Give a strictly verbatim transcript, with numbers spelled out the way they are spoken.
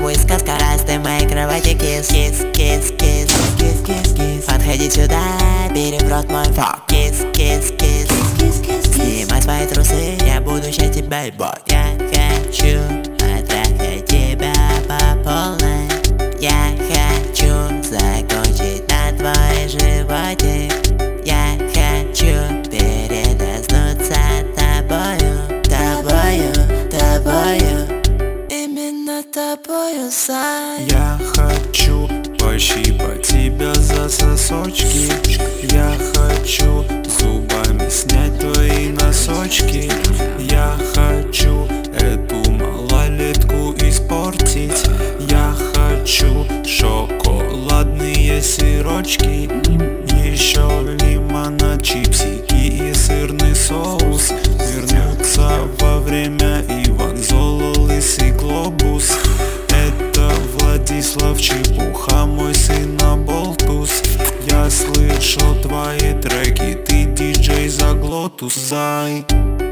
мой сказка, раз ты в моей кровати кис, кис, кис, кис, кис, кис, кис. Подходи сюда, бери в рот мой фак, кис, кис, кис, кис, кис. Снимай свои трусы, я буду сейчас тебя ебать. Я хочу потрахать тебя по полной. Я хочу закончить на твой животик. Я хочу передоснуться тобою, тобою, тобою. Именно тобою, Сай. Я хочу пощипать тебя за сосочки. Я хочу зубами снять твои носочки. Я хочу эту малолетку испортить. Я хочу шоколадные сырочки, еще лимонад, чипсики и сырный соус. Вернется во время Иван Золо, лысый глобус. Это Владислав Чепуха, мой сын Аболтус. Я слышал твои треки, ты диджей Заглотус, зай.